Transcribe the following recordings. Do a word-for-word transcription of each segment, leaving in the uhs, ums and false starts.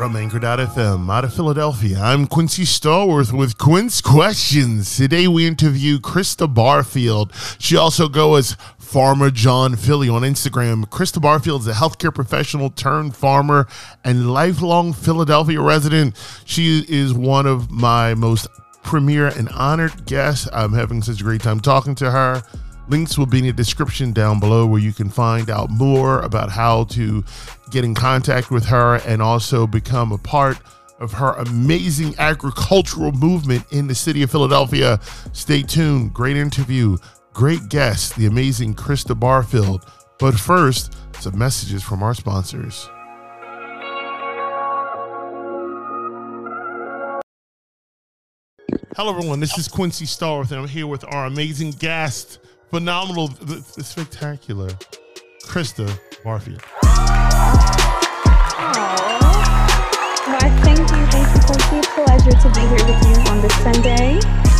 From Anchor dot F M out of Philadelphia, I'm Quincy Stallworth with Quince Questions. Today we interview Krista Barfield. She also goes as Farmer John Philly on Instagram. Krista Barfield is a healthcare professional turned farmer and lifelong Philadelphia resident. She is one of my most premier and honored guests. I'm having such a great time talking to her. Links will be in the description down below where you can find out more about how to get in contact with her and also become a part of her amazing agricultural movement in the city of Philadelphia. Stay tuned. Great interview. Great guest, the amazing Krista Barfield. But first, some messages from our sponsors. Hello, everyone. This is Quincy Stallworth, and I'm here with our amazing guest, phenomenal, the, the spectacular Krista Barfield. Why, thank you, thank you, Quincy. It's a pleasure to be here with you on this Sunday.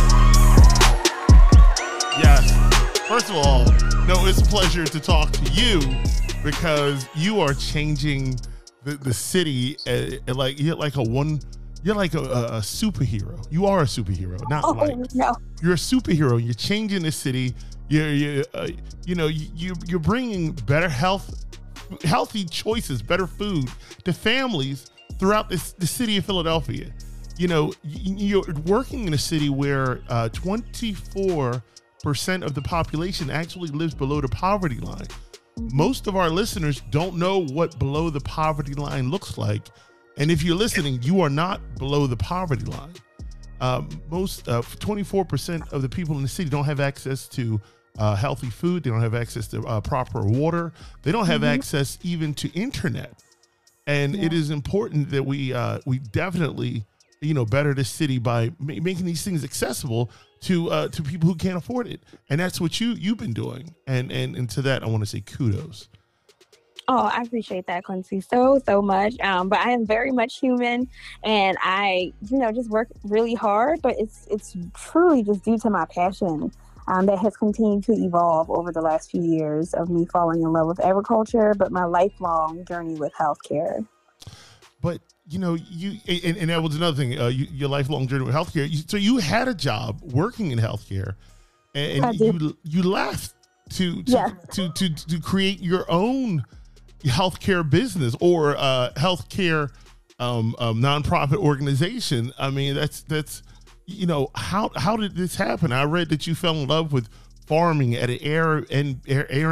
Yes. First of all, no, it's a pleasure to talk to you because you are changing the, the city. Uh, like you're like a one, you're like a, a superhero. You are a superhero, not oh, like no. You're a superhero. You're changing the city. You're, you, uh, you know, you you're bringing better health, healthy choices, better food to families throughout this the city of Philadelphia. You know, you're working in a city where uh, twenty-four percent of the population actually lives below the poverty line. Most of our listeners don't know what below the poverty line looks like. And if you're listening, you are not below the poverty line. Um, most uh, twenty-four percent of the people in the city don't have access to uh, healthy food. They don't have access to uh, proper water. They don't have mm-hmm. access even to internet. And yeah. it is important that we uh, we definitely, you know, better this city by ma- making these things accessible to uh, to people who can't afford it. And that's what you you've been doing. And and and to that, I want to say kudos. Oh, I appreciate that, Quincy, so, so much. Um, but I am very much human, and I, you know, just work really hard. But it's it's truly just due to my passion um, that has continued to evolve over the last few years of me falling in love with agriculture, but my lifelong journey with healthcare. But, you know, you and, and that was another thing, uh, you, your lifelong journey with healthcare. You, so you had a job working in healthcare, and, and you you left to to, yeah. to, to, to to create your own healthcare business or uh, healthcare um, um, nonprofit organization. I mean, that's that's you know how how did this happen? I read that you fell in love with farming at an Air and Air, Air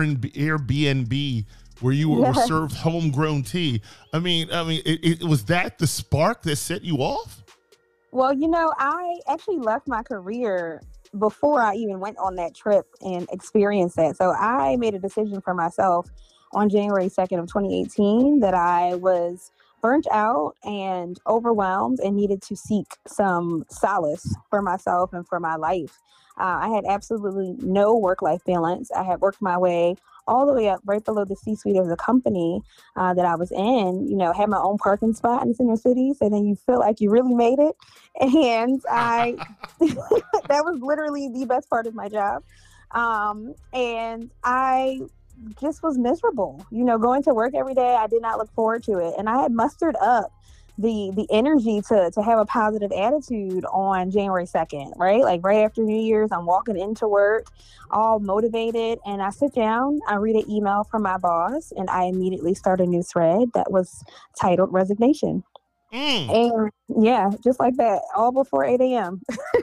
Airbnb where you were, yeah. were served homegrown tea. I mean, I mean, it, it was that the spark that set you off? Well, you know, I actually left my career before I even went on that trip and experienced that. So I made a decision for myself on January second of twenty eighteen that I was burnt out and overwhelmed and needed to seek some solace for myself and for my life. Uh, I had absolutely no work-life balance. I had worked my way all the way up right below the C-suite of the company uh, that I was in, you know, had my own parking spot in Center City. So then you feel like you really made it. And I, that was literally the best part of my job. Um, and I just was miserable, you know, going to work every day. I did not look forward to it. And I had mustered up the the energy to to have a positive attitude on January second, right? Like right after New Year's, I'm walking into work all motivated, and I sit down, I read an email from my boss, and I immediately start a new thread that was titled resignation. Mm. And yeah, just like that, all before eight a.m.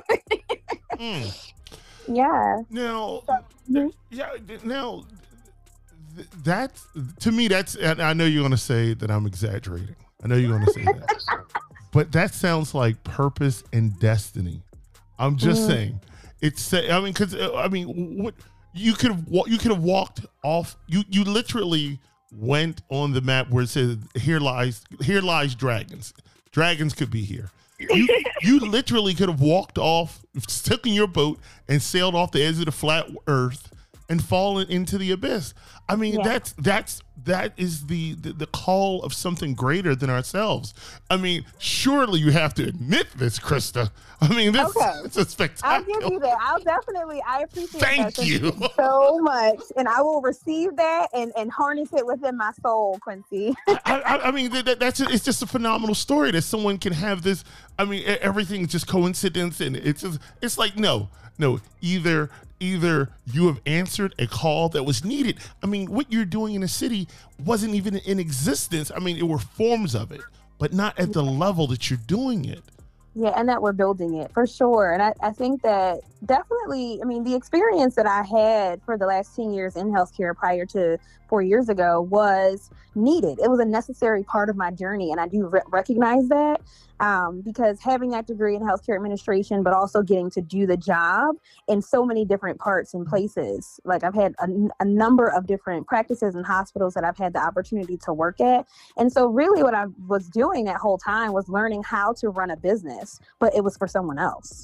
mm. Yeah. Now, so, mm-hmm. yeah, now that's, to me, that's, and I know you're going to say that I'm exaggerating. I know you're going to say that. But that sounds like purpose and destiny. I'm just mm. saying. It's, I mean, because, I mean, what you could have, you could have walked off, you, you literally went on the map where it says, here lies, here lies dragons. Dragons could be here. You, you literally could have walked off, stuck in your boat, and sailed off the edge of the flat earth and fallen into the abyss. I mean, yeah. that's that's that is the, the the call of something greater than ourselves. I mean, surely you have to admit this, Krista. I mean, this Okay. it's a spectacular. I'll give you that. I'll definitely, I appreciate Thank that. you. So much. And I will receive that and, and harness it within my soul, Quincy. I, I, I mean, that, that's it's just a phenomenal story that someone can have this. I mean, e- everything's just coincidence, and it's just, it's like no, no. Either either you have answered a call that was needed. I mean, what you're doing in the city wasn't even in existence. I mean, it were forms of it, but not at the level that you're doing it. Yeah, and that we're building it for sure. And I, I think that definitely, I mean, the experience that I had for the last ten years in healthcare prior to four years ago was needed. It was a necessary part of my journey. And I do re- recognize that um, because having that degree in healthcare administration, but also getting to do the job in so many different parts and places. Like I've had a, a number of different practices and hospitals that I've had the opportunity to work at. And so really what I was doing that whole time was learning how to run a business, but it was for someone else.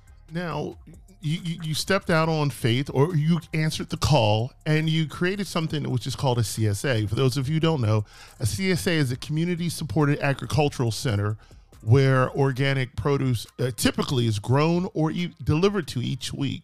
Now, you, you, you stepped out on faith, or you answered the call, and you created something which is called a C S A. For those of you who don't know, a C S A is a community-supported agricultural center where organic produce uh, typically is grown or e- delivered to each week.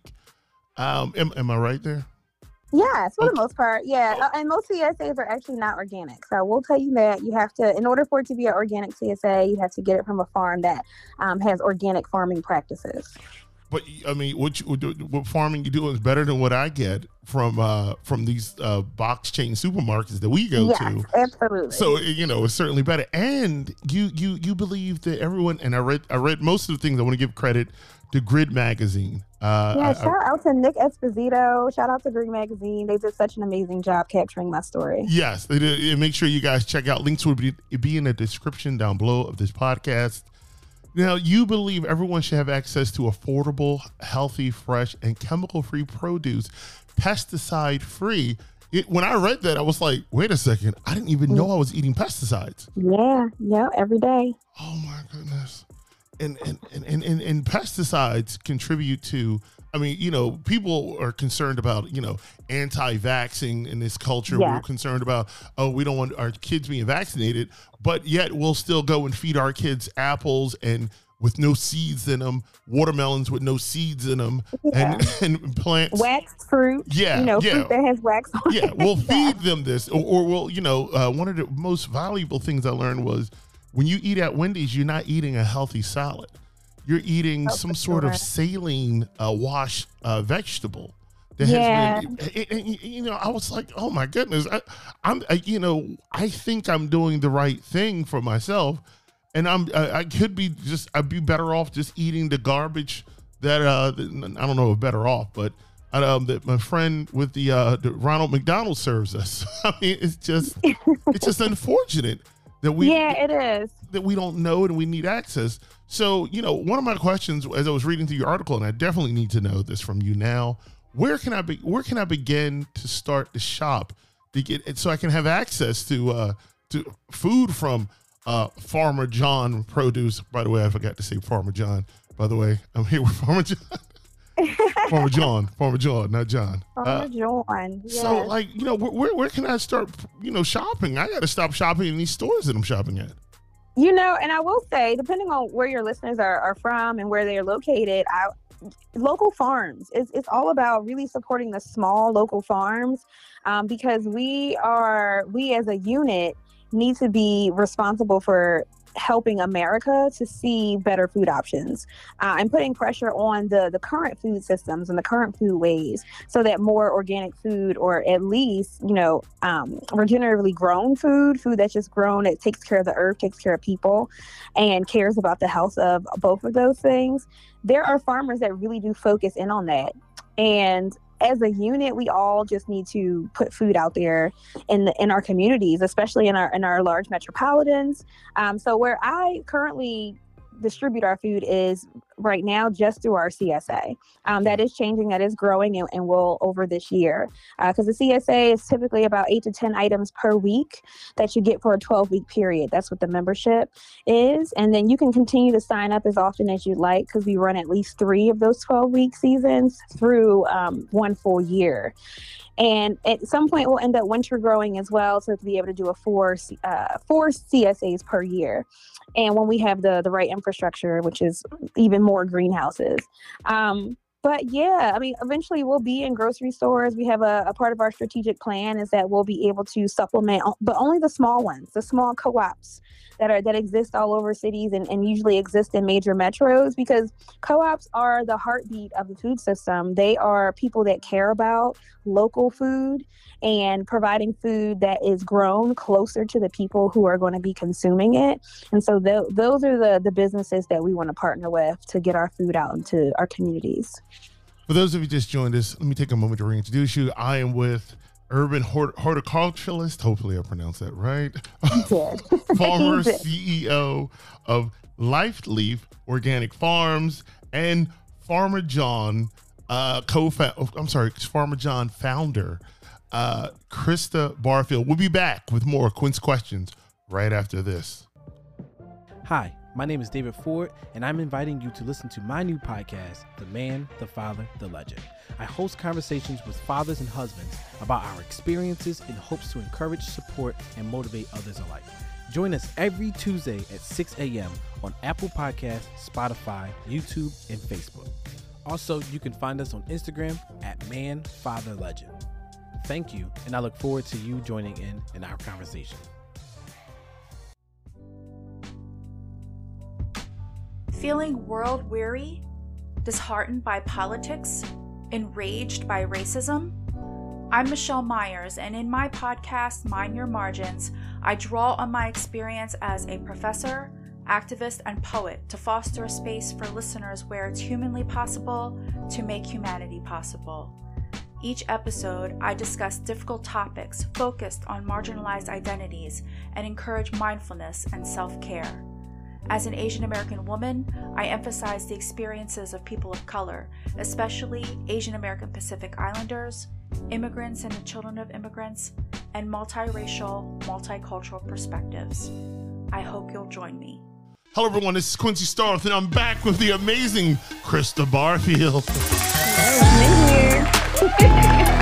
Um, am, am I right there? Yeah, for Okay. the most part. Yeah. Uh, and most C S As are actually not organic. So we'll tell you that you have to, in order for it to be an organic C S A, you have to get it from a farm that um, has organic farming practices. But I mean, what you, what farming you do is better than what I get from uh, from these uh, box chain supermarkets that we go Yes, to. absolutely. So you know, it's certainly better. And you you you believe that everyone. And I read I read most of the things. I want to give credit to Grid Magazine. Uh, yeah, I- shout out to Nick Esposito. Shout out to Green Magazine. They did such an amazing job capturing my story. Yes, they did. And make sure you guys check out. Links will be, be in the description down below of this podcast. Now, you believe everyone should have access to affordable, healthy, fresh, and chemical-free produce, pesticide-free. It, when I read that, I was like, wait a second. I didn't even know I was eating pesticides. Yeah, yeah, every day. Oh, my goodness. And and, and, and, and and pesticides contribute to, I mean, you know, people are concerned about, you know, anti-vaxxing in this culture. Yeah. We're concerned about, oh, we don't want our kids being vaccinated, but yet we'll still go and feed our kids apples and with no seeds in them, watermelons with no seeds in them, Yeah. and, and plants. Waxed fruit. Yeah, You know, yeah. fruit that has wax on Yeah, it. we'll feed them this, or, or we'll, you know, uh, one of the most valuable things I learned was when you eat at Wendy's, you're not eating a healthy salad. You're eating Oh, some for sort of sure. saline uh, wash uh, vegetable. That Yeah. has been, it, it- you know, I was like, oh my goodness, I, I'm, I, you know, I think I'm doing the right thing for myself, and I'm, I, I could be just, I'd be better off just eating the garbage that, uh, that- I don't know if better off, but um, that my friend with the, uh, the Ronald McDonald serves us. I mean, it's just, it's just unfortunate that we, Yeah, it is. that we don't know and we need access. So, you know, one of my questions as I was reading through your article, and I definitely need to know this from you now, where can I be, where can I begin to start to shop to get it so I can have access to uh to food from uh Farmer John produce. By the way, I forgot to say Farmer John. By the way, I'm here with Farmer John. Farmer John, Farmer John, not John. Farmer Uh, John. Yes. so like, you know, where, where where can I start, you know, shopping? I got to stop shopping in these stores that I'm shopping at. You know, and I will say, depending on where your listeners are, are from and where they're located, I, local farms, it's, it's all about really supporting the small local farms um, because we are, we as a unit need to be responsible for helping America to see better food options uh, and putting pressure on the, the current food systems and the current food ways so that more organic food, or at least, you know, um, regeneratively grown food, food that's just grown, it takes care of the earth, takes care of people, and cares about the health of both of those things. There are farmers that really do focus in on that. And as a unit, we all just need to put food out there in the, in our communities, especially in our in our large metropolitans. Um, so where I currently distribute our food is right now just through our C S A. Um, that is changing, that is growing, and, and will over this year. Because uh, the C S A is typically about eight to ten items per week that you get for a twelve week period. That's what the membership is. And then you can continue to sign up as often as you'd like, because we run at least three of those twelve week seasons through um, one full year. And at some point, we'll end up winter growing as well, so to be able to do a four uh, four C S As per year. And when we have the the right infrastructure, which is even more greenhouses. Um, but yeah, I mean, eventually we'll be in grocery stores. We have a, a part of our strategic plan is that we'll be able to supplement, but only the small ones, the small co-ops that are that exist all over cities and, and usually exist in major metros, because co-ops are the heartbeat of the food system. They are people that care about local food and providing food that is grown closer to the people who are going to be consuming it. And so th- those are the, the businesses that we want to partner with to get our food out into our communities. For those of you just joined us, let me take a moment to reintroduce you. I am with urban hort- horticulturalist, hopefully I pronounced that right, former C E O of Life Leaf Organic Farms, and Farmer John, uh, co-founder, I'm sorry, Farmer John founder, uh, Krista Barfield. We'll be back with more Quince Questions right after this. Hi, my name is David Ford, and I'm inviting you to listen to my new podcast, The Man, the Father, the Legend. I host conversations with fathers and husbands about our experiences in hopes to encourage, support, and motivate others alike. Join us every Tuesday at six a.m. on Apple Podcasts, Spotify, YouTube, and Facebook. Also, you can find us on Instagram at Man, Father, Legend. Thank you, and I look forward to you joining in in our conversation. Feeling world weary, disheartened by politics, enraged by racism? I'm Michelle Myers, and in my podcast, Mind Your Margins, I draw on my experience as a professor, activist, and poet to foster a space for listeners where it's humanly possible to make humanity possible. Each episode, I discuss difficult topics focused on marginalized identities and encourage mindfulness and self-care. As an Asian American woman, I emphasize the experiences of people of color, especially Asian American Pacific Islanders, immigrants and the children of immigrants, and multiracial, multicultural perspectives. I hope you'll join me. Hello, everyone. This is Quincy Starth, and I'm back with the amazing Krista Barfield. Hey, I'm here.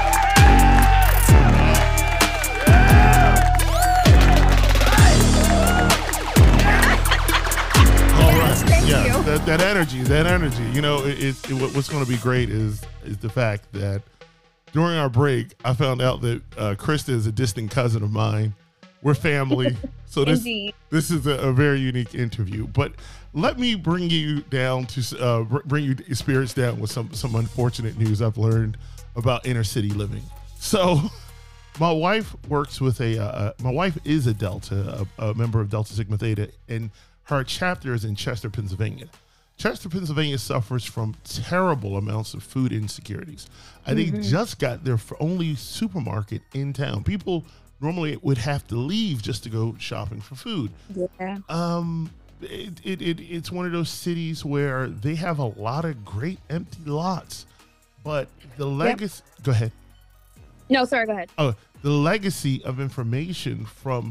Yeah, that, that energy, that energy. You know, it, it, it, what's going to be great is is the fact that during our break, I found out that uh, Krista is a distant cousin of mine. We're family, so this Indeed. this is a, a very unique interview. But let me bring you down to uh, bring you your spirits down with some some unfortunate news I've learned about inner city living. So, my wife works with a. Uh, my wife is a Delta, a, a member of Delta Sigma Theta, and her chapter is in Chester, Pennsylvania. Chester, Pennsylvania suffers from terrible amounts of food insecurities. I think mm-hmm. just got their only supermarket in town. People normally would have to leave just to go shopping for food. Yeah. Um, it, it, it it's one of those cities where they have a lot of great empty lots, but the legacy. Yep. Go ahead. No, sorry. Go ahead. Oh, the legacy of information from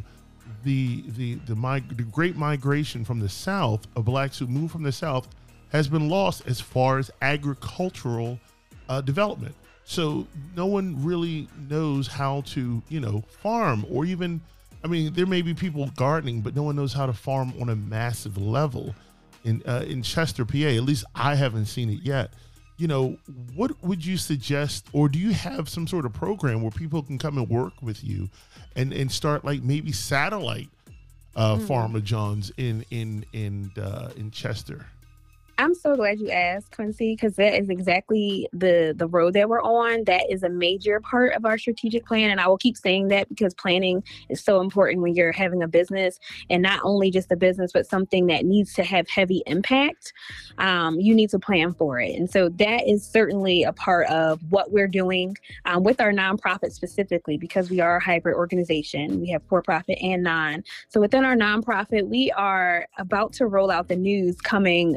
the the the, mig- the great migration from the South of blacks who moved from the South has been lost as far as agricultural uh, development. So no one really knows how to, you know, farm, or even, I mean, there may be people gardening, but no one knows how to farm on a massive level in uh, in Chester, P A. At least I haven't seen it yet. You know, what would you suggest, or do you have some sort of program where people can come and work with you and, and start like maybe satellite uh, mm-hmm. Farmer John's in in in uh, in Chester? I'm so glad you asked, Quincy, because that is exactly the the road that we're on. That is a major part of our strategic plan. And I will keep saying that because planning is so important when you're having a business, and not only just a business, but something that needs to have heavy impact. Um, you need to plan for it. And so that is certainly a part of what we're doing um, with our nonprofit specifically, because we are a hybrid organization. We have for-profit and non. So within our nonprofit, we are about to roll out the news coming uh, in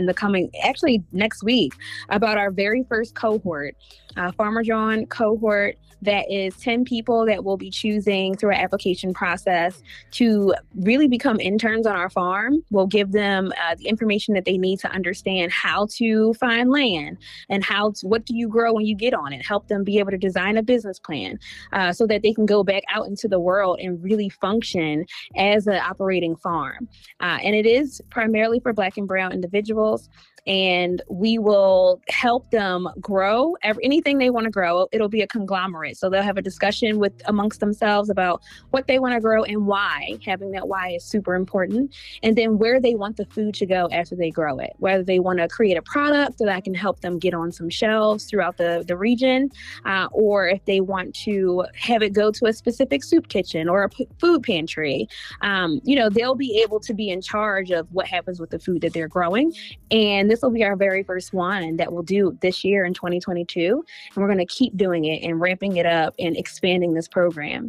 in the coming, actually next week, about our very first cohort, uh, Farmer John cohort. That is ten people that will be choosing through an application process to really become interns on our farm. We'll give them uh, the information that they need to understand how to find land and how to, what do you grow when you get on it, help them be able to design a business plan uh, so that they can go back out into the world and really function as an operating farm. Uh, and it is primarily for Black and Brown individuals. And we will help them grow every, anything they want to grow. It'll be a conglomerate. So they'll have a discussion with amongst themselves about what they want to grow and why. Having that why is super important. And then where they want the food to go after they grow it, whether they want to create a product that can help them get on some shelves throughout the, the region, uh, or if they want to have it go to a specific soup kitchen or a p- food pantry. Um, you know, they'll be able to be in charge of what happens with the food that they're growing. And this will be our very first one that we'll do this year in twenty twenty-two. And we're going to keep doing it and ramping it up and expanding this program.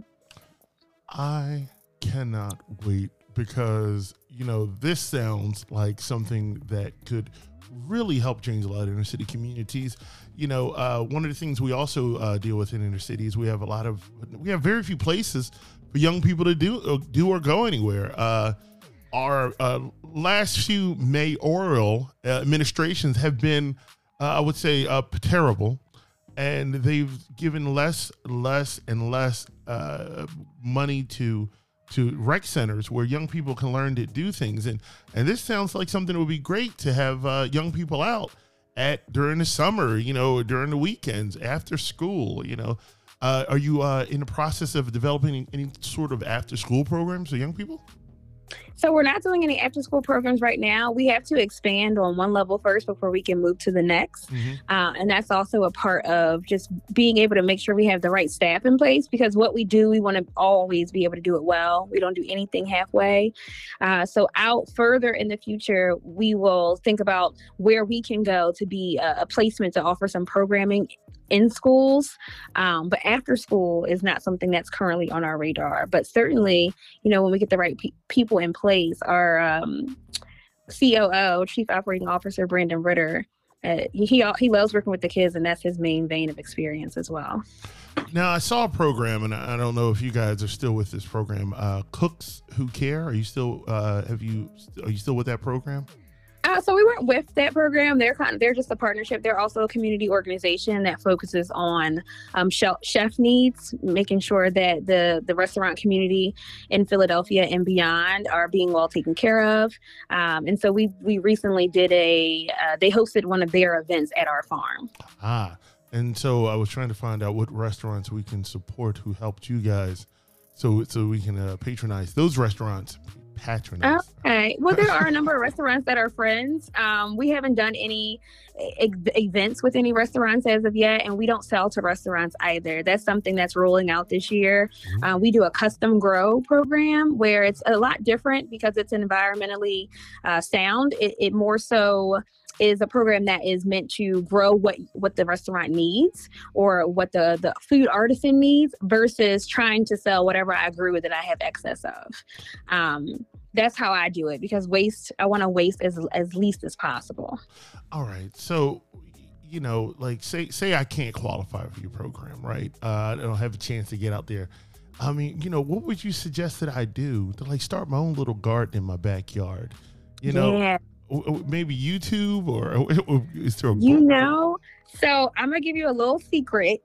I cannot wait because, you know, this sounds like something that could really help change a lot of inner city communities. You know, uh, one of the things we also uh, deal with in inner cities, we have a lot of, we have very few places for young people to do, uh, do or go anywhere. Uh, Our uh, last few mayoral uh, administrations have been, uh, I would say, uh, terrible, and they've given less, less, and less uh, money to to rec centers where young people can learn to do things. And and this sounds like something that would be great to have uh, young people out at during the summer, you know, during the weekends, after school. You know, uh, are you uh, in the process of developing any sort of after school programs for young people? So we're not doing any after school programs right now. We have to expand on one level first before we can move to the next. Mm-hmm. Uh, and that's also a part of just being able to make sure we have the right staff in place, because what we do, we want to always be able to do it well. We don't do anything halfway. Uh, so out further in the future, we will think about where we can go to be a, a placement to offer some programming in schools. Um, but after school is not something that's currently on our radar. But certainly, you know, when we get the right pe- people in place, our um, C O O, Chief Operating Officer, Brandon Ritter, uh, he, he he loves working with the kids, and that's his main vein of experience as well. Now, I saw a program, and I don't know if you guys are still with this program, uh, Cooks Who Care. Are you still, uh, have you, are you still with that program? Uh, so we weren't with that program. They're kind of, they're just a partnership. They're also a community organization that focuses on um, chef, chef needs, making sure that the, the restaurant community in Philadelphia and beyond are being well taken care of. Um, and so we we recently did a, uh, they hosted one of their events at our farm. Ah, and so I was trying to find out what restaurants we can support who helped you guys, so so we can uh, patronize those restaurants. Patronize. Okay. Well, there are a number of restaurants that are friends. Um, we haven't done any e- events with any restaurants as of yet, and we don't sell to restaurants either. That's something that's rolling out this year. Mm-hmm. Uh, we do a custom grow program where it's a lot different because it's environmentally uh, sound. It, it more so is a program that is meant to grow what what the restaurant needs or what the, the food artisan needs versus trying to sell whatever I grew that I have excess of. Um, that's how I do it, because waste, I want to waste as as least as possible. All right. So, you know, like say say I can't qualify for your program, right? Uh, I don't have a chance to get out there. I mean, you know, what would you suggest that I do to like start my own little garden in my backyard? You know, yeah. Maybe YouTube or is there a you know so I'm gonna give you a little secret.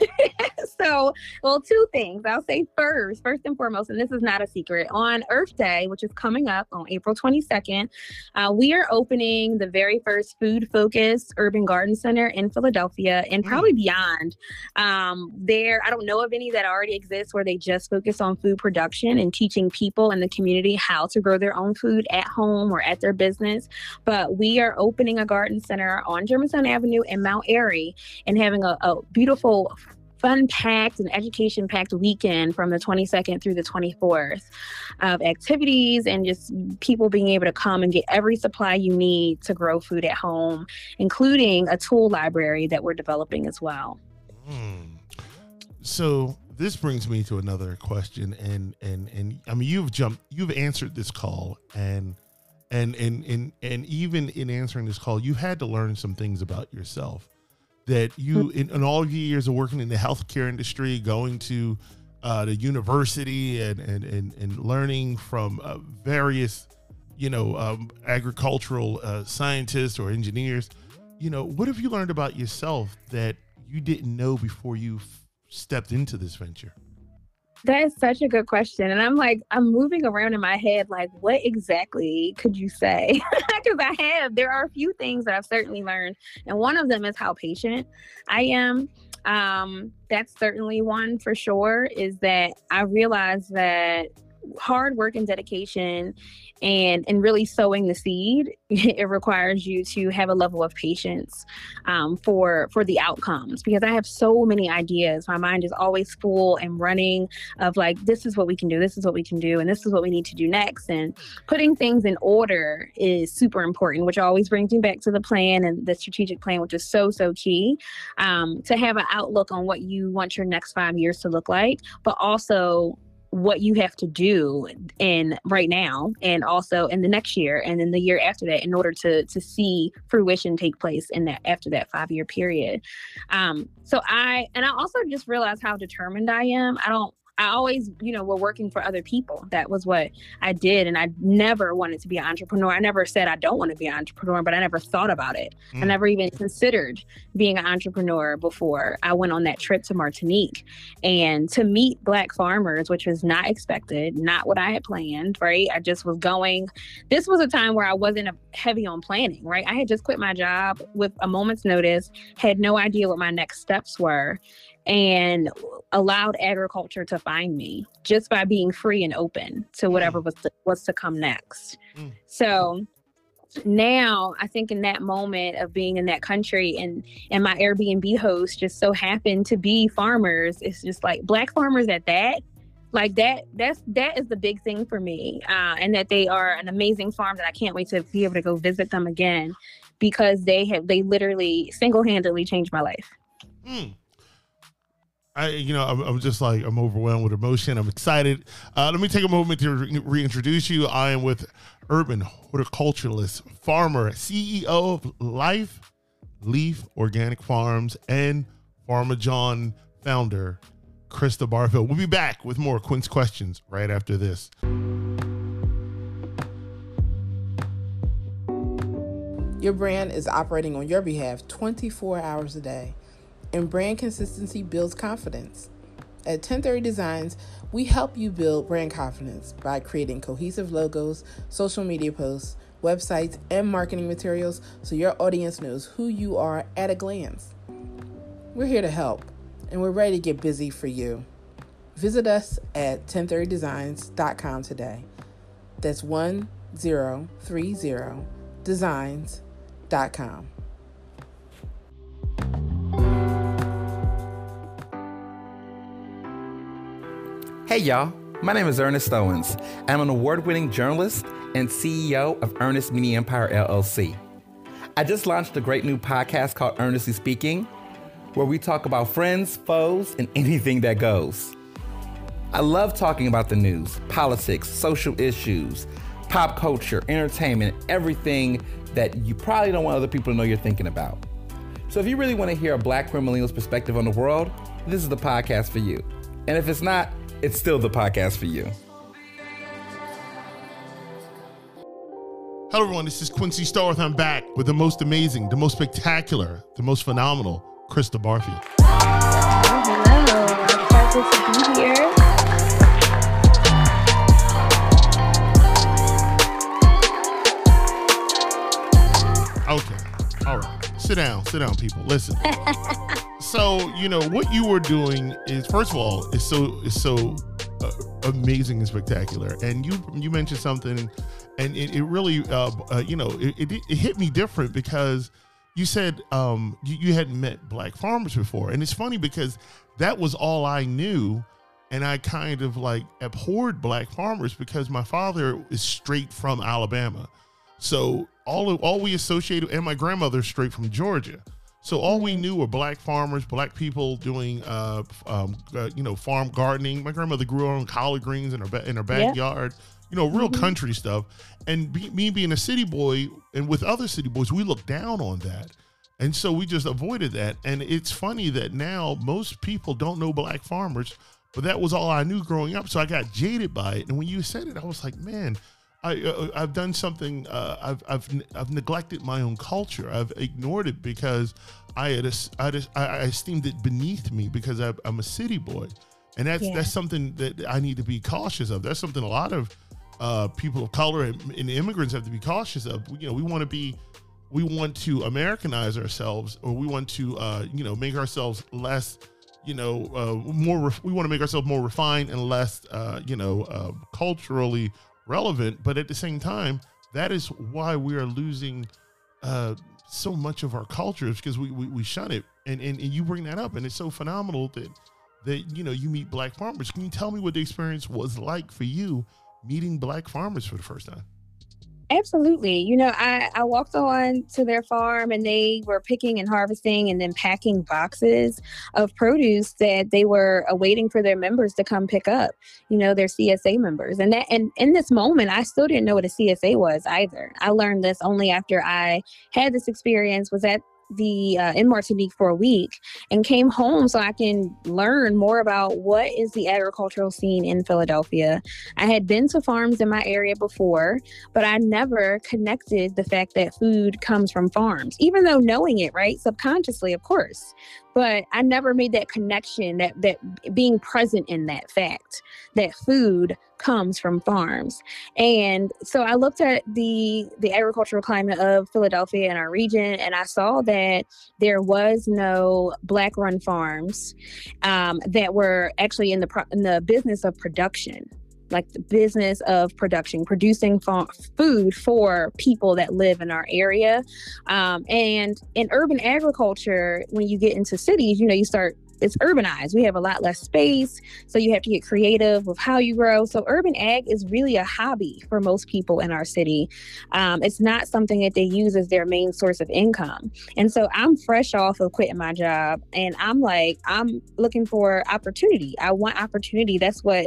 So, well, two things I'll say. First first and foremost, and this is not a secret, on Earth Day, which is coming up on April twenty-second, uh, we are opening the very first food focused urban garden center in Philadelphia and probably mm. beyond. Um, there I don't know of any that already exist where they just focus on food production and teaching people in the community how to grow their own food at home or at their business. But we are opening a garden center on Germantown Avenue in Mount Airy and having a, a beautiful, fun-packed and education-packed weekend from the twenty-second through the twenty-fourth of activities and just people being able to come and get every supply you need to grow food at home, including a tool library that we're developing as well. Mm. So this brings me to another question, and and and I mean, you've jumped, you've answered this call, and And, and, and, and even in answering this call, you had to learn some things about yourself that you, in, in all your years of working in the healthcare industry, going to uh, the university and, and, and, and learning from uh, various, you know, um, agricultural uh, scientists or engineers, you know, what have you learned about yourself that you didn't know before you f- stepped into this venture? That is such a good question. And I'm like, I'm moving around in my head, like, what exactly could you say? Because I have, there are a few things that I've certainly learned. And one of them is how patient I am. Um, that's certainly one for sure, is that I realized that hard work and dedication and and really sowing the seed, it requires you to have a level of patience um, for for the outcomes, because I have so many ideas. My mind is always full and running of like, this is what we can do, this is what we can do, and this is what we need to do next. And putting things in order is super important, which always brings me back to the plan and the strategic plan, which is so, so key um, to have an outlook on what you want your next five years to look like, but also what you have to do in right now and also in the next year and then the year after that in order to to see fruition take place in that after that five year period. Um, so I and I also just realized how determined I am. I don't I always, you know, were working for other people. That was what I did. And I never wanted to be an entrepreneur. I never said I don't want to be an entrepreneur, but I never thought about it. Mm. I never even considered being an entrepreneur before I went on that trip to Martinique. And to meet Black farmers, which was not expected, not what I had planned, right? I just was going. This was a time where I wasn't heavy on planning, right? I had just quit my job with a moment's notice, had no idea what my next steps were, and allowed agriculture to find me just by being free and open to whatever was to, was to come next. Mm. So now I think in that moment of being in that country and, and my Airbnb host just so happened to be farmers, it's just like Black farmers at that. Like that, that's, that is the big thing for me. Uh, and that they are an amazing farm that I can't wait to be able to go visit them again, because they have, they literally single-handedly changed my life. Mm. I, you know, I'm, I'm just like, I'm overwhelmed with emotion. I'm excited. Uh, let me take a moment to re- reintroduce you. I am with urban horticulturalist, farmer, C E O of Life Leaf Organic Farms, and Farmer John founder, Krista Barfield. We'll be back with more Quince Questions right after this. Your brand is operating on your behalf twenty-four hours a day. And brand consistency builds confidence. At ten thirty Designs, we help you build brand confidence by creating cohesive logos, social media posts, websites, and marketing materials so your audience knows who you are at a glance. We're here to help, and we're ready to get busy for you. Visit us at ten thirty designs dot com today. That's one zero three zero designs dot com. Hey y'all, my name is Ernest Owens. I'm an award-winning journalist and C E O of Ernest Media Empire, L L C. I just launched a great new podcast called Earnestly Speaking, where we talk about friends, foes, and anything that goes. I love talking about the news, politics, social issues, pop culture, entertainment, everything that you probably don't want other people to know you're thinking about. So if you really want to hear a Black millennial's perspective on the world, this is the podcast for you. And if it's not, it's still the podcast for you. Hello, everyone. This is Quincy Starworth. I'm back with the most amazing, the most spectacular, the most phenomenal Krista Barfield. Oh, hello. I'm excited to be here. Okay. All right. Sit down. Sit down, people. Listen. So, you know, what you were doing is, first of all, is so is so uh, amazing and spectacular. And you you mentioned something, and it, it really, uh, uh, you know, it, it, it hit me different because you said um, you, you hadn't met Black farmers before. And it's funny because that was all I knew. And I kind of like abhorred Black farmers because my father is straight from Alabama. So all of, all we associated, and my grandmother's straight from Georgia. So all we knew were black farmers, black people doing, uh, um, uh, you know, farm gardening. My grandmother grew her own collard greens in her ba- in her backyard. Yeah. You know, real mm-hmm. country stuff. And be, me being a city boy, and with other city boys, we looked down on that, and so we just avoided that. And it's funny that now most people don't know black farmers, but that was all I knew growing up. So I got jaded by it. And when you said it, I was like, man. I, uh, I've done something. Uh, I've I've I've neglected my own culture. I've ignored it because I had a, I, just, I, I esteemed it beneath me because I, I'm a city boy, and that's yeah. that's something that I need to be cautious of. That's something a lot of uh, people of color and, and immigrants have to be cautious of. You know, we want to be, we want to Americanize ourselves, or we want to uh, you know make ourselves less, you know, uh, more. Ref- we want to make ourselves more refined and less, uh, you know, uh, culturally relevant, but at the same time, that is why we are losing uh, so much of our cultures because we, we we shun it. And, and and you bring that up, and it's so phenomenal that that you know you meet black farmers. Can you tell me what the experience was like for you meeting black farmers for the first time? Absolutely. You know, I, I walked on to their farm and they were picking and harvesting and then packing boxes of produce that they were awaiting for their members to come pick up, you know, their C S A members. And that, and in this moment, I still didn't know what a C S A was either. I learned this only after I had this experience, was at the uh, in Martinique for a week and came home so I can learn more about what is the agricultural scene in Philadelphia. I had been to farms in my area before, but I never connected the fact that food comes from farms, even though knowing it, right, subconsciously, of course. But I never made that connection, that that being present in that fact, that food comes from farms. And so I looked at the the agricultural climate of Philadelphia and our region, and I saw that there was no Black-run farms um, that were actually in the pro- in the business of production. Like the business of production, producing fa- food for people that live in our area. Um, and in urban agriculture, when you get into cities, you know, you start, it's urbanized. We have a lot less space. So you have to get creative with how you grow. So urban ag is really a hobby for most people in our city. Um, it's not something that they use as their main source of income. And so I'm fresh off of quitting my job and I'm like, I'm looking for opportunity. I want opportunity. That's what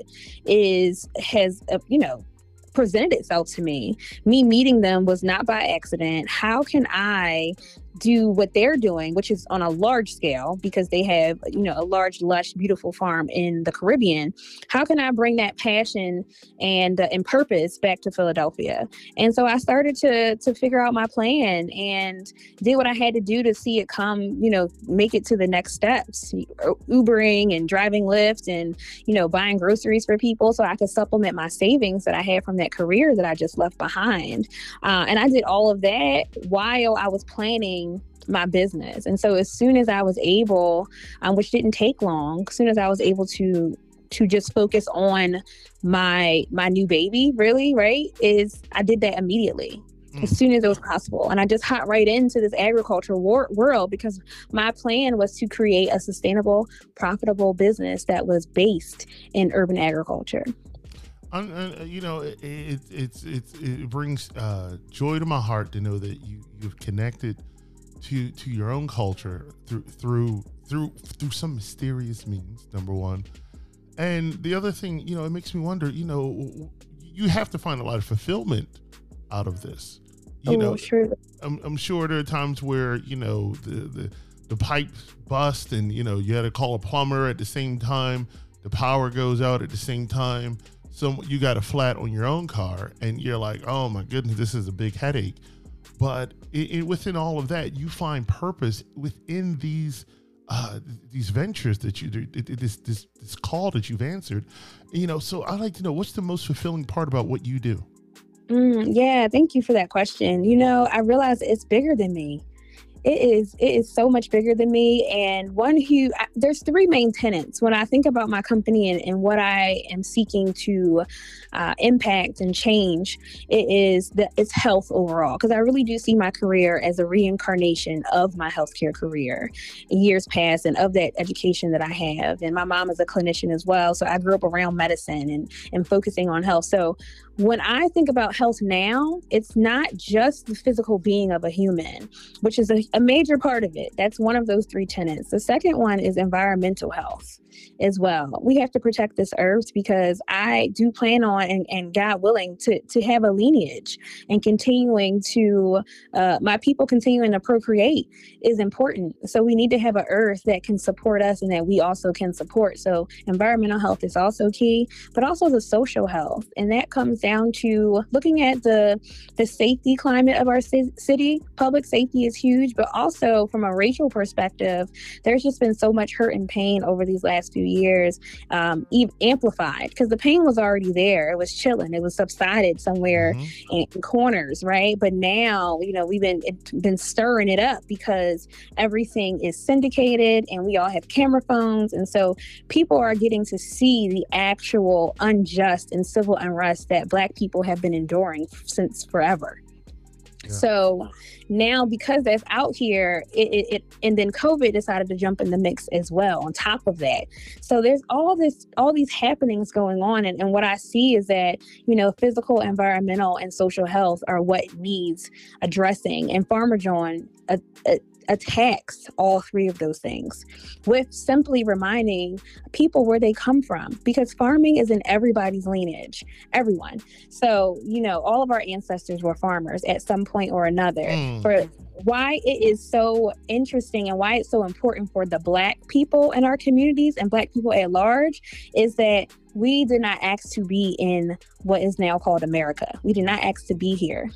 is, has, uh, you know, presented itself to me. Me meeting them was not by accident. How can I do what they're doing, which is on a large scale because they have, you know, a large, lush, beautiful farm in the Caribbean? How can I bring that passion and uh, and purpose back to Philadelphia? And so I started to to figure out my plan and did what I had to do to see it come, you know, make it to the next steps, Ubering and driving Lyft and, you know, buying groceries for people so I could supplement my savings that I had from that career that I just left behind. Uh, and I did all of that while I was planning my business. And so as soon as I was able, um, which didn't take long, as soon as I was able to to just focus on my my new baby, really, right, is I did that immediately. Mm. As soon as it was possible. And I just hopped right into this agricultural war- world because my plan was to create a sustainable, profitable business that was based in urban agriculture. Um, uh, you know, it, it, it's, it's, it brings uh, joy to my heart to know that you, you've connected to to your own culture through through through through some mysterious means, number one. And the other thing, you know, it makes me wonder, you know, you have to find a lot of fulfillment out of this. You oh, know, sure. I'm, I'm sure there are times where, you know, the, the, the pipes bust and, you know, you had to call a plumber at the same time. The power goes out at the same time. So you got a flat on your own car and you're like, oh my goodness, this is a big headache. But it, it, within all of that, you find purpose within these uh, these ventures that you do, this this this call that you've answered. You know, so I'd like to know, what's the most fulfilling part about what you do? Mm, yeah, thank you for that question. You know, I realize it's bigger than me. It is it is so much bigger than me. And one who I, there's three main tenets when I think about my company and, and what I am seeking to uh, impact and change. It is that it's health overall, because I really do see my career as a reincarnation of my healthcare career in years past and of that education that I have. And my mom is a clinician as well, so I grew up around medicine and and focusing on health. So when I think about health now, it's not just the physical being of a human, which is a, a major part of it. That's one of those three tenets. The second one is environmental health as well. We have to protect this earth because I do plan on, and, and God willing, to, to have a lineage and continuing to, uh, my people continuing to procreate is important. So we need to have an earth that can support us and that we also can support. So environmental health is also key, but also the social health. And that comes down to looking at the, the safety climate of our c- city. Public safety is huge, but also from a racial perspective, there's just been so much hurt and pain over these last few years, um, even amplified, because the pain was already there. It was chilling. It was subsided somewhere mm-hmm. in corners, right? But now, you know, we've been it, been stirring it up because everything is syndicated and we all have camera phones. And so people are getting to see the actual unjust and civil unrest that Black people have been enduring since forever. Yeah. So now, because that's out here, it, it, it and then COVID decided to jump in the mix as well on top of that. So there's all this, all these happenings going on. And, and what I see is that, you know, physical, environmental, and social health are what needs addressing. And Farmer John a, a, attacks all three of those things with simply reminding people where they come from, because farming is in everybody's lineage, everyone. So, you know, all of our ancestors were farmers at some point or another. Mm. For why it is so interesting and why it's so important for the Black people in our communities and Black people at large is that we did not ask to be in what is now called America. We did not ask to be here.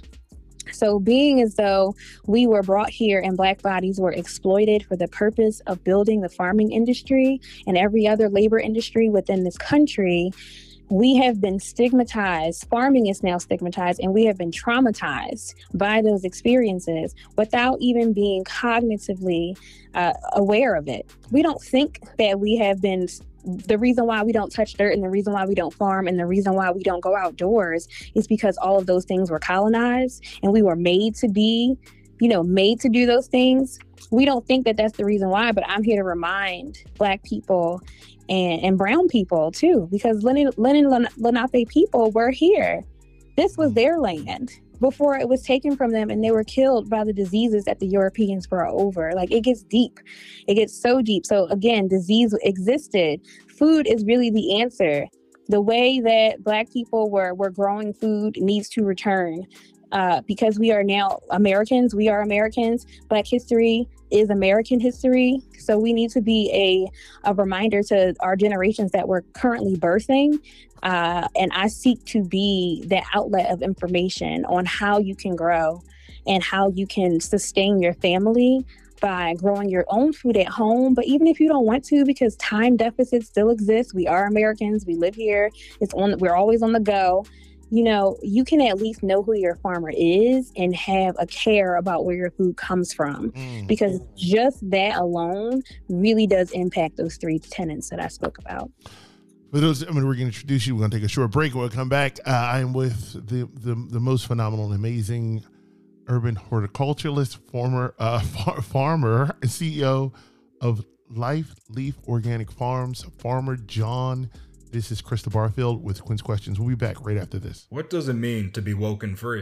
So being as though we were brought here and Black bodies were exploited for the purpose of building the farming industry and every other labor industry within this country, we have been stigmatized. Farming is now stigmatized, and we have been traumatized by those experiences without even being cognitively uh, aware of it. We don't think that we have been the reason why we don't touch dirt and the reason why we don't farm and the reason why we don't go outdoors is because all of those things were colonized and we were made to be, you know, made to do those things. We don't think that that's the reason why, but I'm here to remind Black people and, and brown people too, because Lenin, Lenin Lenape people were here. This was their land before it was taken from them and they were killed by the diseases that the Europeans brought over. Like, it gets deep. It gets so deep. So again, disease existed. Food is really the answer. The way that Black people were, were growing food needs to return uh, because we are now Americans. We are Americans. Black history is American history. So we need to be a, a reminder to our generations that we're currently birthing. Uh, and I seek to be that outlet of information on how you can grow and how you can sustain your family by growing your own food at home. But even if you don't want to, because time deficits still exist, we are Americans, we live here, it's on, we're always on the go. You know, you can at least know who your farmer is and have a care about where your food comes from, mm. because just that alone really does impact those three tenets that I spoke about. For those, I mean, we're going to introduce you. We're going to take a short break. When we come back, uh, I am with the, the the most phenomenal and amazing urban horticulturalist, former uh, far, farmer, and C E O of Life Leaf Organic Farms, Farmer John. This is Krista Barfield with Quinn's Questions. We'll be back right after this. What does it mean to be woke and free?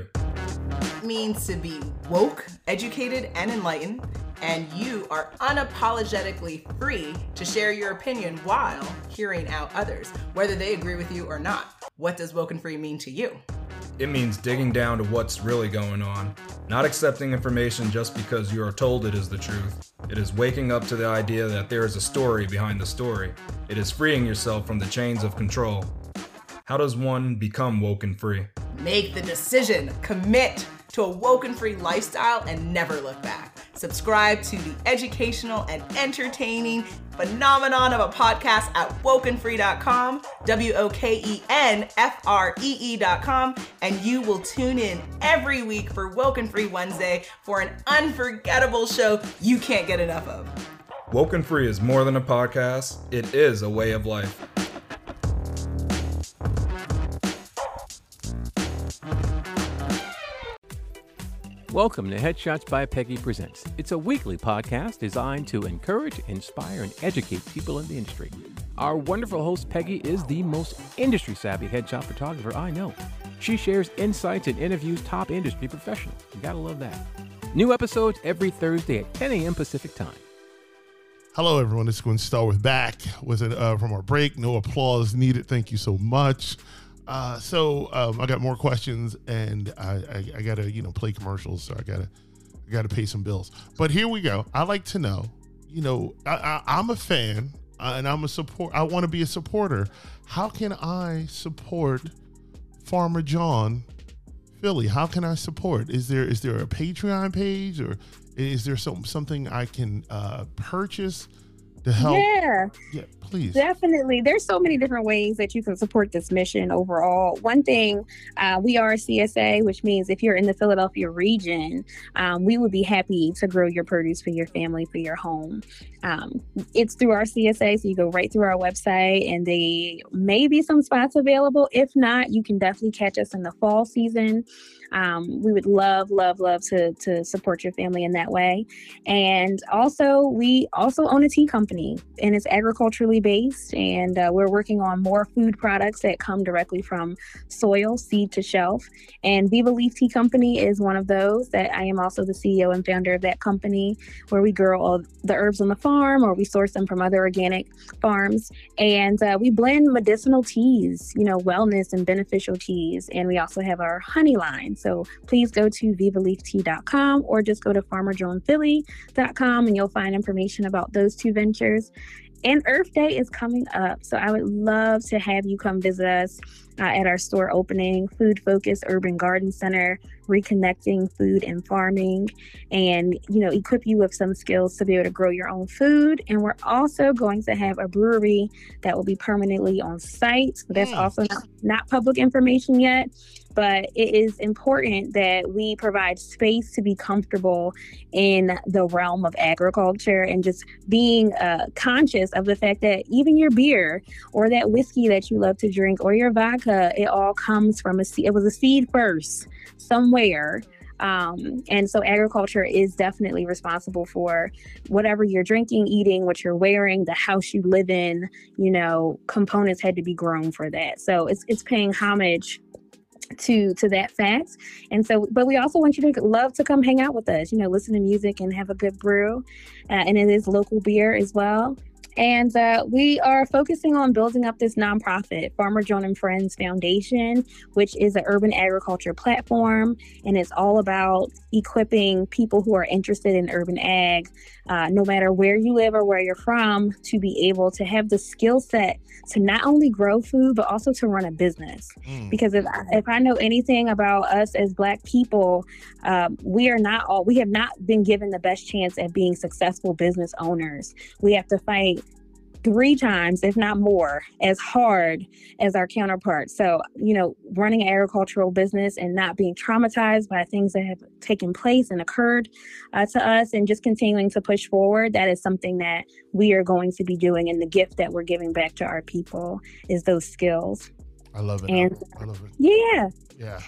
It means to be woke, educated, and enlightened, and you are unapologetically free to share your opinion while hearing out others, whether they agree with you or not. What does woke and free mean to you? It means digging down to what's really going on, not accepting information just because you are told it is the truth. It is waking up to the idea that there is a story behind the story. It is freeing yourself from the chains of control. How does one become woke and free? Make the decision. Commit to a woke and free lifestyle and never look back. Subscribe to the educational and entertaining phenomenon of a podcast at woken free dot com, W O K E N F R E E dot com, and you will tune in every week for Woke and Free Wednesday for an unforgettable show you can't get enough of. Woke and Free is more than a podcast. It is a way of life. Welcome to Headshots by Peggy Presents. It's a weekly podcast designed to encourage, inspire, and educate people in the industry. Our wonderful host, Peggy, is the most industry-savvy headshot photographer I know. She shares insights and interviews top industry professionals. You gotta love that. New episodes every Thursday at ten a.m. Pacific Time. Hello, everyone. This is Gwen Stallworth back with an, uh, from our break. No applause needed. Thank you so much. Uh, so um, I got more questions, and I, I, I gotta, you know, play commercials. So I gotta, I gotta pay some bills. But here we go. I like to know, you know, I, I, I'm a fan, uh, and I'm a support. I want to be a supporter. How can I support Farmer John Philly? How can I support? Is there is there a Patreon page, or is there some something I can uh, purchase to help? Yeah. Yeah, please. Definitely. There's so many different ways that you can support this mission overall. One thing, uh, we are a C S A, which means if you're in the Philadelphia region, um, we would be happy to grow your produce for your family, for your home. Um, it's through our C S A, so you go right through our website, and they may be some spots available. If not, you can definitely catch us in the fall season. Um, we would love, love, love to to support your family in that way. And also, we also own a tea company, and it's agriculturally based, and uh, we're working on more food products that come directly from soil, seed to shelf. And Viva Leaf Tea Company is one of those that I am also the C E O and founder of that company, where we grow all the herbs on the farm, or we source them from other organic farms. And uh, we blend medicinal teas, you know, wellness and beneficial teas. And we also have our honey line. So please go to viva leaf tea dot com, or just go to farmer john philly dot com, and you'll find information about those two ventures. And Earth Day is coming up, so I would love to have you come visit us uh, at our store opening, Food Focus Urban Garden Center, reconnecting food and farming, and, you know, equip you with some skills to be able to grow your own food. And we're also going to have a brewery that will be permanently on site. That's mm. also not, not public information yet, but it is important that we provide space to be comfortable in the realm of agriculture, and just being uh, conscious of the fact that even your beer or that whiskey that you love to drink, or your vodka, it all comes from a seed. It was a seed first somewhere. Um, and so agriculture is definitely responsible for whatever you're drinking, eating, what you're wearing, the house you live in. You know, components had to be grown for that. So it's it's paying homage to to that fact. And so, but we also want you to love to come hang out with us, you know, listen to music and have a good brew. Uh, and it is local beer as well. And uh, we are focusing on building up this nonprofit, Farmer John and Friends Foundation, which is an urban agriculture platform. And it's all about equipping people who are interested in urban ag, uh, no matter where you live or where you're from, to be able to have the skill set to not only grow food, but also to run a business. Mm. Because if I, if I know anything about us as Black people, um, we are not all, we have not been given the best chance at being successful business owners. We have to fight three times, if not more, as hard as our counterparts. So, you know, running an agricultural business and not being traumatized by things that have taken place and occurred uh, to us, and just continuing to push forward, that is something that we are going to be doing. And the gift that we're giving back to our people is those skills. I love it. And, I love it. Yeah. Yeah.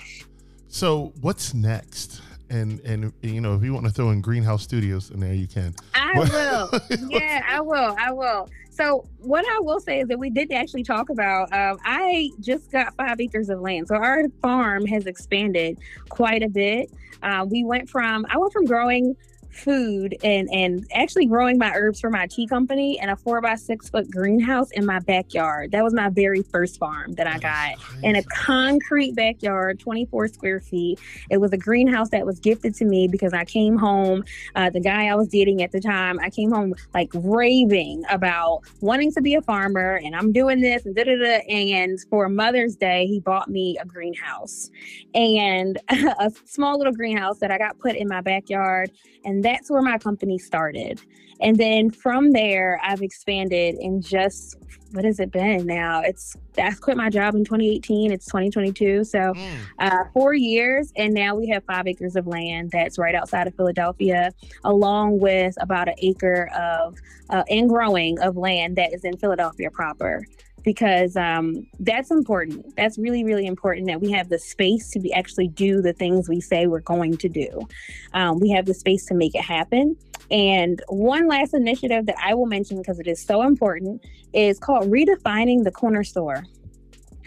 So what's next? And, and you know, if you want to throw in Greenhouse Studios in there, you can. I will. Yeah, I will. I will. So what I will say is that we did actually talk about, um, I just got five acres of land. So our farm has expanded quite a bit. Uh, we went from, I went from growing food and and actually growing my herbs for my tea company in a four by six foot greenhouse in my backyard. That was my very first farm that I got in a concrete backyard, twenty-four square feet. It was a greenhouse that was gifted to me because I came home, uh, the guy I was dating at the time, I came home like raving about wanting to be a farmer, and I'm doing this and da da da. And for Mother's Day, he bought me a greenhouse, and a small little greenhouse that I got put in my backyard. And that's where my company started. And then from there, I've expanded in just, what has it been now? It's, I quit my job in twenty eighteen. It's twenty twenty-two. So mm. uh, four years. And now we have five acres of land that's right outside of Philadelphia, along with about an acre of, uh, and growing of land that is in Philadelphia proper. Because um, that's important. That's really, really important that we have the space to be actually do the things we say we're going to do. Um, we have the space to make it happen. And one last initiative that I will mention, because it is so important, is called Redefining the Corner Store.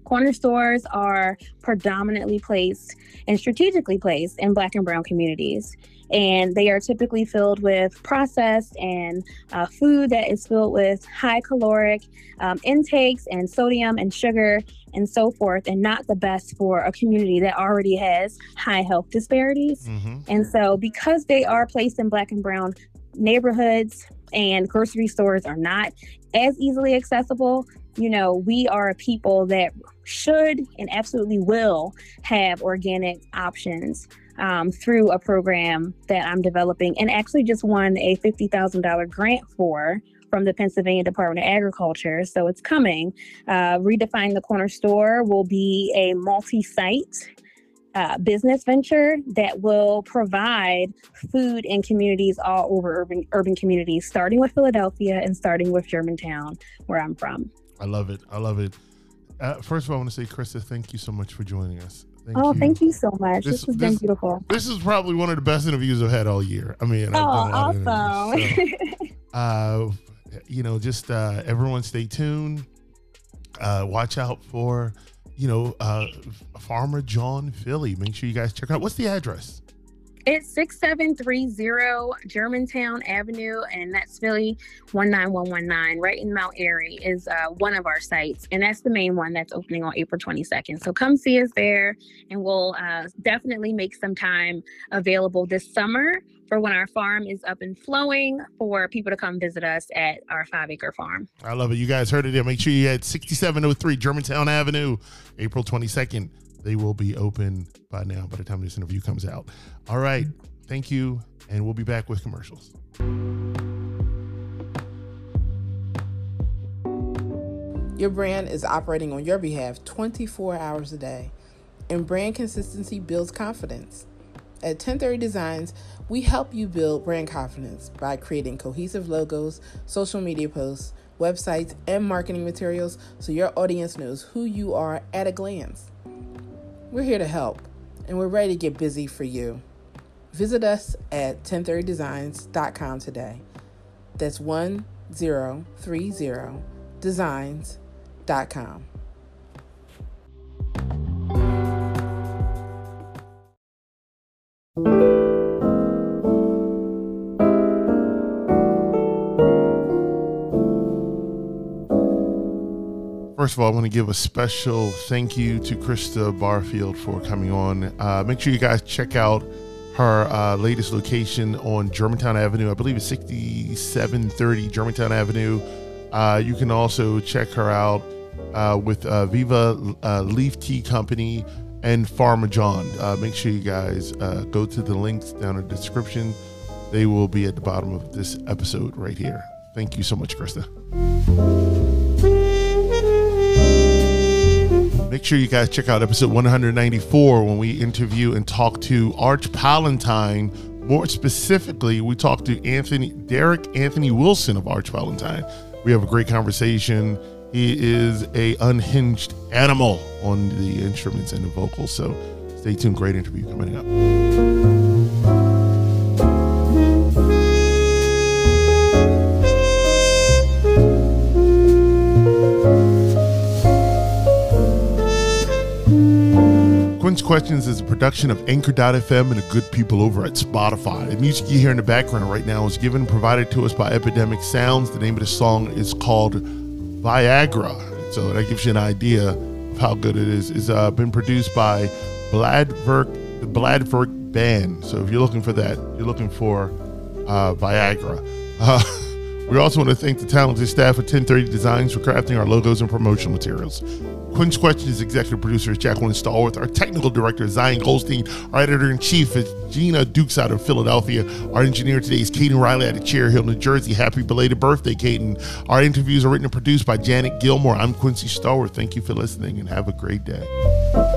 Corner stores are predominantly placed and strategically placed in Black and brown communities. And they are typically filled with processed and uh, food that is filled with high caloric um, intakes and sodium and sugar and so forth, and not the best for a community that already has high health disparities. Mm-hmm. And so because they are placed in Black and brown neighborhoods and grocery stores are not as easily accessible, you know, we are a people that should and absolutely will have organic options um, through a program that I'm developing, and actually just won a fifty thousand dollars grant for from the Pennsylvania Department of Agriculture. So it's coming. Uh, Redefine the Corner Store will be a multi-site uh, business venture that will provide food in communities all over urban, urban communities, starting with Philadelphia and starting with Germantown, where I'm from. I love it. I love it. Uh, first of all, I want to say, Krista, thank you so much for joining us. Thank oh, you. thank you so much. This, this has this, been beautiful. This is probably one of the best interviews I've had all year. I mean, oh, I've done awesome. So, uh, you know, just uh, everyone stay tuned. Uh, watch out for, you know, uh, Farmer John Philly. Make sure you guys check out. What's the address? It's six seven three zero Germantown Avenue, and that's Philly one nine one one nine, right in Mount Airy is uh, one of our sites. And that's the main one that's opening on April twenty-second. So come see us there, and we'll uh, definitely make some time available this summer for when our farm is up and flowing for people to come visit us at our five acre farm. I love it. You guys heard it there. Make sure you at sixty-seven oh three Germantown Avenue, April twenty-second. They will be open by now, by the time this interview comes out. All right. Thank you. And we'll be back with commercials. Your brand is operating on your behalf twenty-four hours a day, and brand consistency builds confidence. At ten thirty Designs, we help you build brand confidence by creating cohesive logos, social media posts, websites, and marketing materials so your audience knows who you are at a glance. We're here to help, and we're ready to get busy for you. Visit us at ten thirty designs dot com today. That's one zero three zero designs dot com. First of all, I want to give a special thank you to Krista Barfield for coming on. Uh, make sure you guys check out her uh, latest location on Germantown Avenue. I believe it's sixty-seven thirty Germantown Avenue. Uh, you can also check her out uh, with uh, Viva uh, Leaf Tea Company and Farmer John. Uh, make sure you guys uh, go to the links down in the description. They will be at the bottom of this episode right here. Thank you so much, Krista. Make sure you guys check out episode one ninety-four when we interview and talk to Arch Palantine. More specifically, we talk to Anthony, Derek Anthony Wilson of Arch Palantine. We have a great conversation. He is a unhinged animal on the instruments and the vocals. So stay tuned. Great interview coming up. Quinn's Questions is a production of Anchor dot f m and the good people over at Spotify. The music you hear in the background right now is given and provided to us by Epidemic Sounds. The name of the song is called Viagra. So that gives you an idea of how good it is. It's uh, been produced by Bladverk, the Bladverk Band. So if you're looking for that, you're looking for uh, Viagra. Uh, we also want to thank the talented staff at ten thirty Designs for crafting our logos and promotional materials. Quinn's Questions executive producer is Jacqueline Stallworth. Our technical director is Zion Goldstein. Our editor-in-chief is Gina Dukes out of Philadelphia. Our engineer today is Caden Riley out of Cherry Hill, New Jersey. Happy belated birthday, Caden. Our interviews are written and produced by Janet Gilmore. I'm Quincy Stallworth. Thank you for listening and have a great day.